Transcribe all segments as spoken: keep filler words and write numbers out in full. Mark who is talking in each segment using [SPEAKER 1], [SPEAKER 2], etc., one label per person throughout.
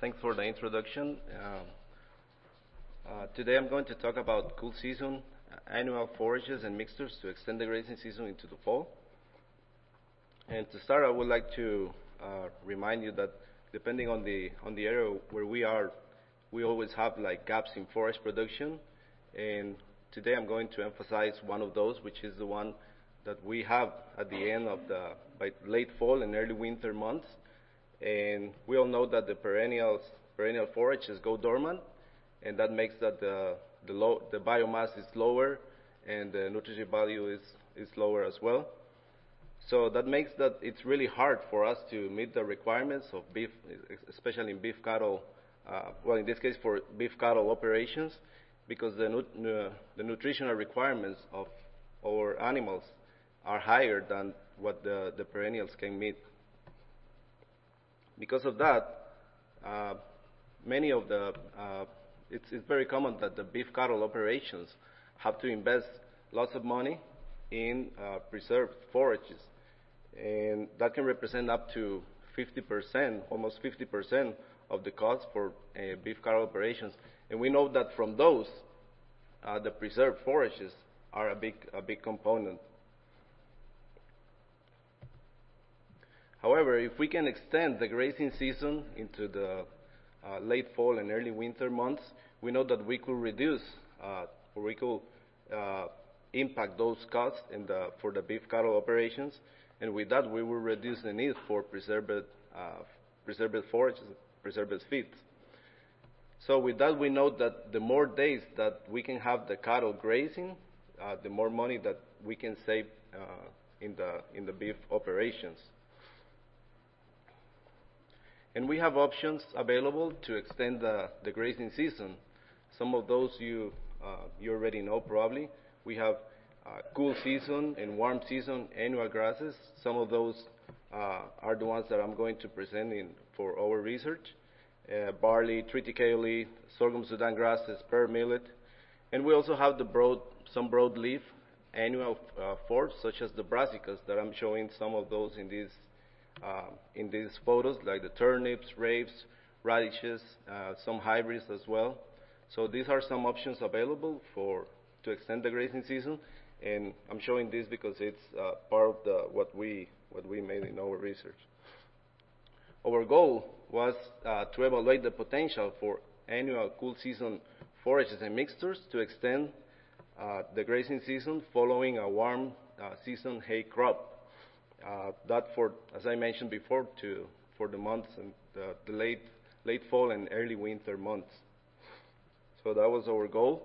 [SPEAKER 1] thanks for the introduction. Um, uh, today I'm going to talk about cool season, uh, annual forages and mixtures to extend the grazing season into the fall. And to start, I would like to uh, remind you that depending on the on the area where we are, we always have like gaps in forage production. And today I'm going to emphasize one of those, which is the one that we have at the end of the by late fall and early winter months. And we all know that the perennials perennial forages go dormant, and that makes that the the, low, the biomass is lower and the nutritive value is is lower as well. So that makes that it's really hard for us to meet the requirements of beef, especially in beef cattle, uh, well, in this case for beef cattle operations, because the, nut, uh, the nutritional requirements of our animals are higher than what the, the perennials can meet. Because of that, uh, many of the, uh, it's, it's very common that the beef cattle operations have to invest lots of money in uh, preserved forages. And that can represent up to fifty percent, almost fifty percent of the cost for uh, beef cattle operations. And we know that from those, uh, the preserved forages are a big, a big component. However, if we can extend the grazing season into the uh, late fall and early winter months, we know that we could reduce, uh, or we could uh, impact those costs in the, for the beef cattle operations. And with that, we will reduce the need for preserved, uh, preserved forages, preserved feeds. So with that, we know that the more days that we can have the cattle grazing, uh, the more money that we can save uh, in the in the beef operations. And we have options available to extend the, the grazing season. Some of those you uh, you already know probably. We have Uh, cool season and warm season annual grasses. Some of those uh, are the ones that I'm going to present in for our research. Uh, barley, triticale, sorghum Sudan grasses, pear millet. And we also have the broad, some broadleaf annual uh, forbs, such as the brassicas that I'm showing some of those in these, uh, in these photos, like the turnips, rapes, radishes, uh, some hybrids as well. So these are some options available for to extend the grazing season. And I'm showing this because it's uh, part of the, what we what we made in our research. Our goal was uh, to evaluate the potential for annual cool season forages and mixtures to extend uh, the grazing season following a warm uh, season hay crop. Uh, that for, as I mentioned before, to for the months and the, the late late fall and early winter months. So that was our goal.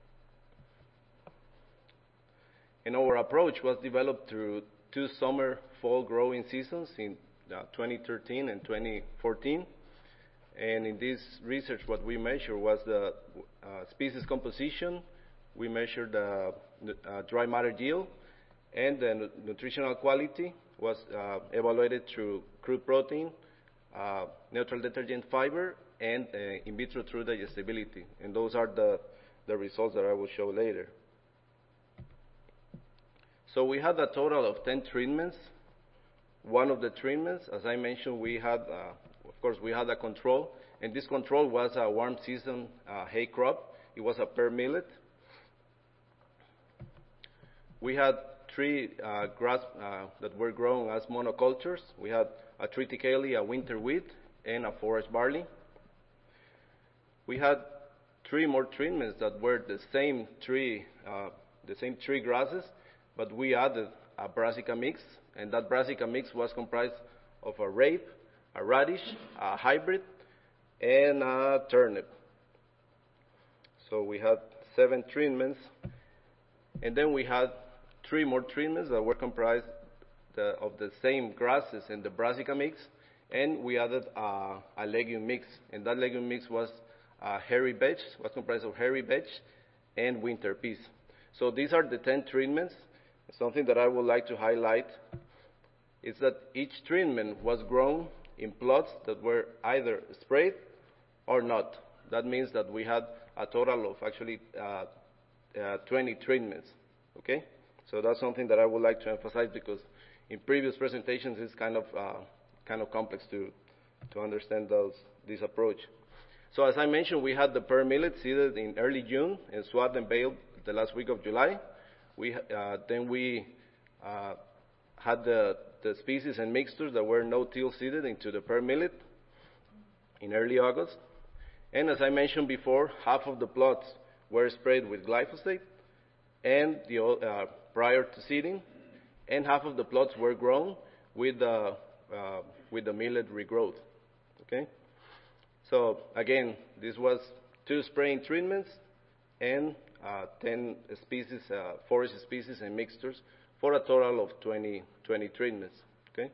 [SPEAKER 1] And our approach was developed through two summer fall growing seasons in uh, twenty thirteen and twenty fourteen. And in this research, what we measured was the uh, species composition. We measured the uh, dry matter yield, and the nu nutritional quality was uh, evaluated through crude protein, uh, neutral detergent fiber, and uh, in vitro true digestibility. And those are the, the results that I will show later. So we had a total of ten treatments. One of the treatments, as I mentioned, we had, uh, of course, we had a control, and this control was a warm season uh, hay crop. It was a pear millet. We had three uh, grass uh, that were grown as monocultures. We had a triticale, a winter wheat, and a forage barley. We had three more treatments that were the same tree, uh, the same tree grasses, but we added a brassica mix, and that brassica mix was comprised of a rape, a radish, a hybrid, and a turnip. So we had seven treatments, and then we had three more treatments that were comprised the, of the same grasses and the brassica mix, and we added a, a legume mix, and that legume mix was uh, hairy vetch, was comprised of hairy vetch and winter peas. So these are the ten treatments. Something that I would like to highlight is that each treatment was grown in plots that were either sprayed or not. That means that we had a total of actually uh, uh, twenty treatments, okay? So that's something that I would like to emphasize because in previous presentations it's kind of, uh, kind of complex to, to understand those, this approach. So as I mentioned, we had the pear millet seeded in early June and swabbed and baled the last week of July. We, uh, then we uh, had the, the species and mixtures that were no-till seeded into the pear millet in early August. And as I mentioned before, half of the plots were sprayed with glyphosate and the, uh, prior to seeding, and half of the plots were grown with the, uh, with the millet regrowth. Okay? So again, this was two spraying treatments and uh, ten species, uh, forest species and mixtures for a total of twenty, twenty treatments. Okay?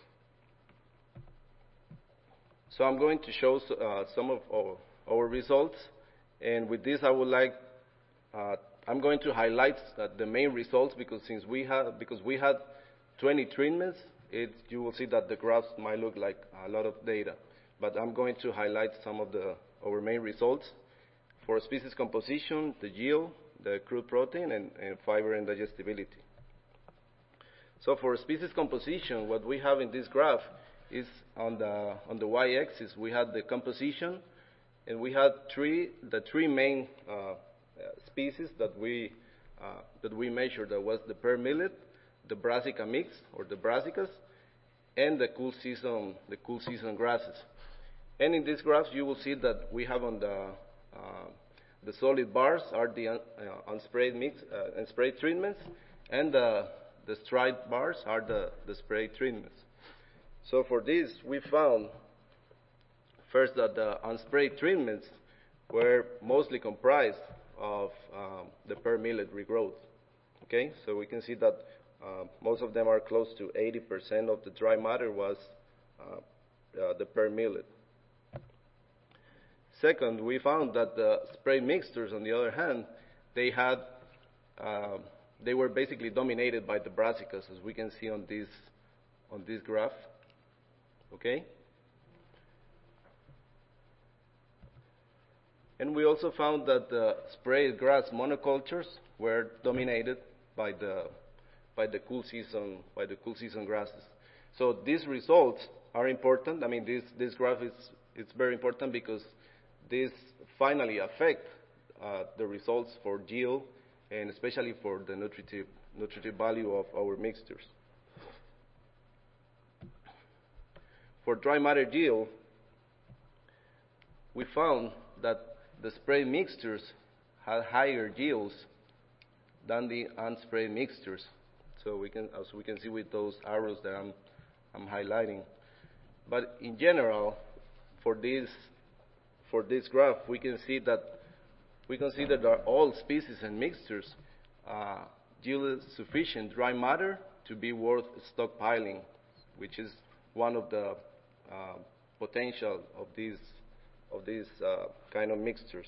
[SPEAKER 1] So I'm going to show uh, some of our, our results, and with this I would like, uh, I'm going to highlight uh, the main results because since we had, because we had twenty treatments, it, you will see that the graphs might look like a lot of data. But I'm going to highlight some of the, our main results. For species composition, the yield, the crude protein, and, and fiber and digestibility. So for species composition, what we have in this graph is on the, on the y-axis, we had the composition, and we had three, the three main uh, species that we, uh, that we measured. That was the pear millet, the brassica mix, or the brassicas, and the cool season, the cool season grasses. And in these graphs, you will see that we have on the uh, the solid bars are the un, uh, unsprayed mix, uh, unsprayed treatments, and the the striped bars are the the sprayed treatments. So for this, we found first that the unsprayed treatments were mostly comprised of um, the pear millet regrowth. Okay, so we can see that uh, most of them are close to eighty percent of the dry matter was uh, uh, the pear millet. Second, we found that the spray mixtures, on the other hand, they had, uh, they were basically dominated by the brassicas, as we can see on this, on this graph. Okay? And we also found that the sprayed grass monocultures were dominated by the, by the cool season, by the cool season grasses. So these results are important. I mean, this, this graph is, it's very important because this finally affect uh, the results for yield and especially for the nutritive, nutritive value of our mixtures. For dry matter yield, we found that the spray mixtures had higher yields than the unsprayed mixtures. So we can, as we can see with those arrows that I'm, I'm highlighting. But in general, for this For this graph, we can see that we consider that all species and mixtures uh, yield sufficient dry matter to be worth stockpiling, which is one of the uh, potential of these of these uh, kind of mixtures.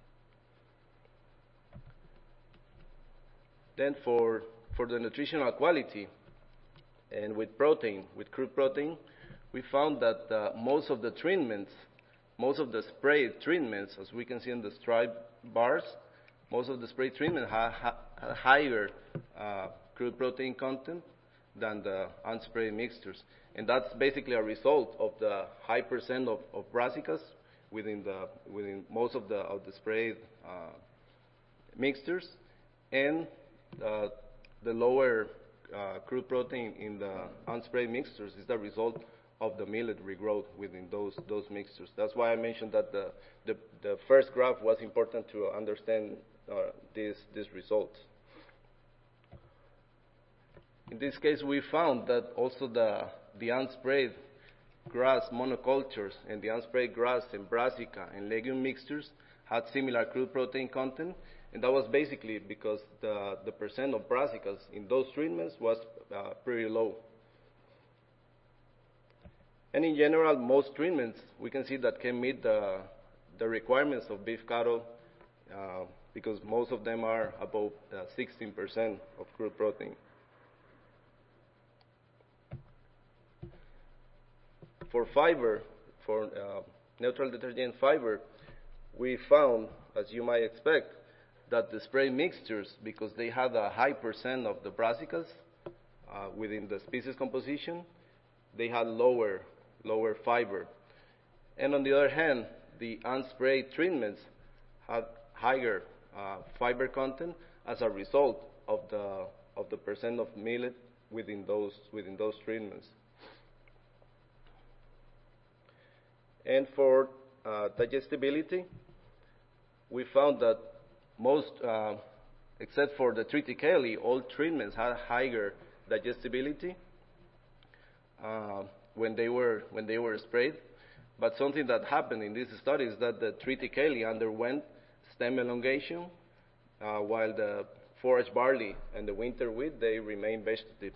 [SPEAKER 1] Then, for for the nutritional quality, and with protein, with crude protein, we found that uh, most of the treatments. Most of the spray treatments, as we can see in the striped bars, most of the spray treatments have ha ha higher uh, crude protein content than the unsprayed mixtures. And that's basically a result of the high percent of, of brassicas within, the, within most of the, of the sprayed uh, mixtures, and uh, the lower uh, crude protein in the unsprayed mixtures is the result of the millet regrowth within those those mixtures. That's why I mentioned that the the, the first graph was important to understand uh, these these results. In this case, we found that also the the unsprayed grass monocultures and the unsprayed grass and brassica and legume mixtures had similar crude protein content, and that was basically because the the percent of brassicas in those treatments was uh, pretty low. And in general, most treatments, we can see that can meet the, the requirements of beef cattle uh, because most of them are above uh, sixteen percent of crude protein. For fiber, for uh, neutral detergent fiber, we found, as you might expect, that the spray mixtures, because they had a high percent of the brassicas uh, within the species composition, they had lower lower fiber. And on the other hand, the unsprayed treatments had higher uh, fiber content as a result of the of the percent of millet within those within those treatments. And for uh, digestibility, we found that most, uh, except for the triticale, all treatments had higher digestibility uh, when they were when they were sprayed. But something that happened in this study is that the triticale underwent stem elongation, uh, while the forage barley and the winter wheat, they remain vegetative.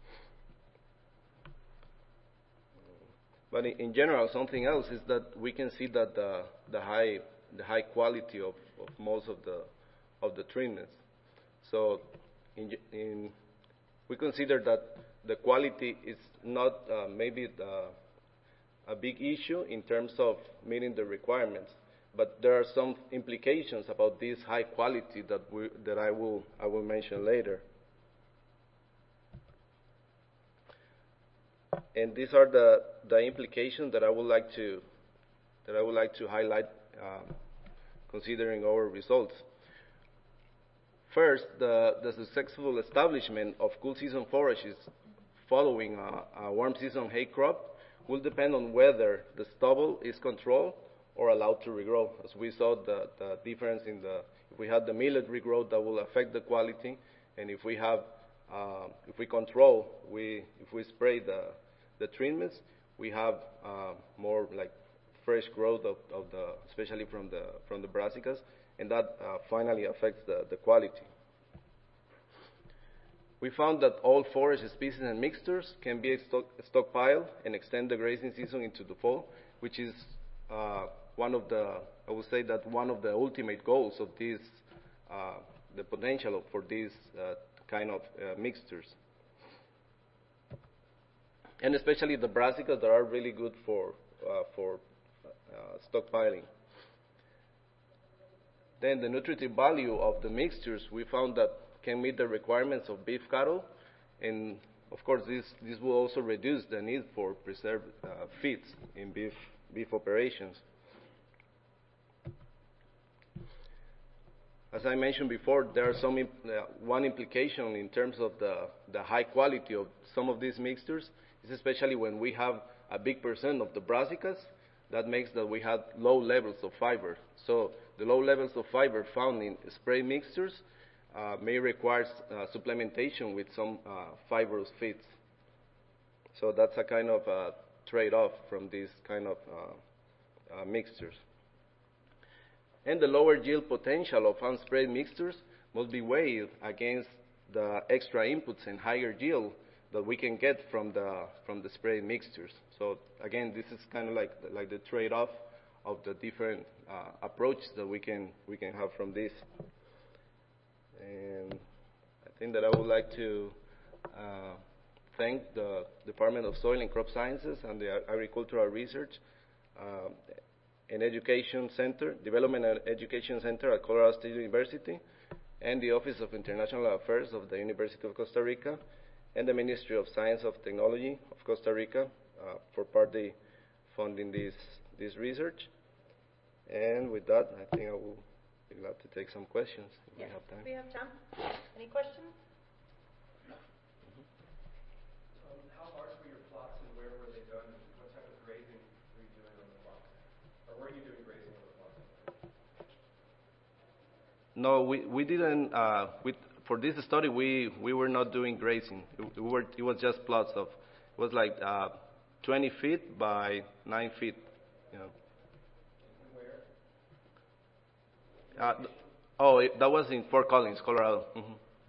[SPEAKER 1] But in, in general, something else is that we can see that the, the high the high quality of, of most of the of the treatments. So, in, in, we consider that the quality is not uh, maybe the, a big issue in terms of meeting the requirements, but there are some implications about this high quality that we, that I will I will mention later. And these are the, the implications that I would like to that I would like to highlight, um, considering our results. First, the, the successful establishment of cool season forages following a, a warm season hay crop will depend on whether the stubble is controlled or allowed to regrow. As we saw, the, the difference in the, if we had the millet regrowth, that will affect the quality, and if we have, uh, if we control, we, if we spray the, the treatments, we have uh, more like fresh growth of, of the, especially from the from the brassicas, and that uh, finally affects the, the quality. We found that all forage species and mixtures can be stock, stockpiled and extend the grazing season into the fall, which is uh, one of the, I would say that one of the ultimate goals of this, uh, the potential for these uh, kind of uh, mixtures. And especially the brassicas that are really good for, uh, for uh, stockpiling. Then the nutritive value of the mixtures, we found that can meet the requirements of beef cattle, and of course this, this will also reduce the need for preserved uh, feeds in beef, beef operations. As I mentioned before, there are some, imp uh, one implication in terms of the, the high quality of some of these mixtures, is especially when we have a big percent of the brassicas, that makes that we have low levels of fiber. So the low levels of fiber found in spray mixtures uh, may require uh, supplementation with some uh, fibrous feeds. So that's a kind of uh, trade-off from these kind of uh, uh, mixtures. And the lower yield potential of unsprayed mixtures must be weighed against the extra inputs and higher yield that we can get from the from the sprayed mixtures. So again, this is kind of like like the trade-off of the different uh, approaches that we can we can have from this. And I think that I would like to uh, thank the Department of Soil and Crop Sciences and the Agricultural Research uh, and Education Center, Development and Education Center at Colorado State University, and the Office of International Affairs of the University of Costa Rica, and the Ministry of Science and Technology of Costa Rica uh, for partly funding this, this research. And with that, I think I will be glad to take some questions if
[SPEAKER 2] yes,
[SPEAKER 1] we have time.
[SPEAKER 2] We have time. Any questions?
[SPEAKER 3] Mm-hmm. Um, how large were your plots and where were they done? What type of grazing were you doing on the plots? Or were you doing grazing on the plots?
[SPEAKER 1] No, we, we didn't, uh, we, for this study, we, we were not doing grazing. It, we were, it was just plots of, it was like uh, twenty feet by nine feet. You know.
[SPEAKER 3] Where?
[SPEAKER 1] Uh, oh, it, that was in Fort Collins, Colorado. Mm-hmm.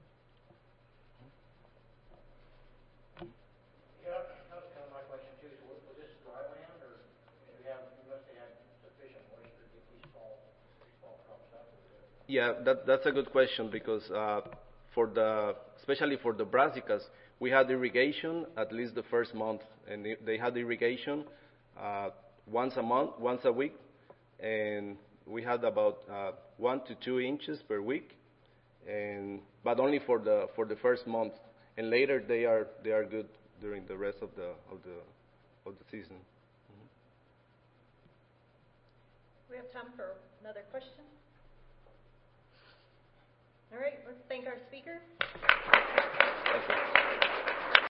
[SPEAKER 4] Yeah, that was kind of my question too. So was, was this dry land, or did you have, you must have had sufficient moisture to get these small, small crops up?
[SPEAKER 1] Yeah, that, that's a good question because uh, for the, especially for the brassicas, we had irrigation at least the first month, and they had irrigation uh, once a month, once a week, and we had about uh, one to two inches per week, and but only for the for the first month, and later they are they are good during the rest of the of the of the season.
[SPEAKER 2] we have time for another question? All right, let's thank our speaker.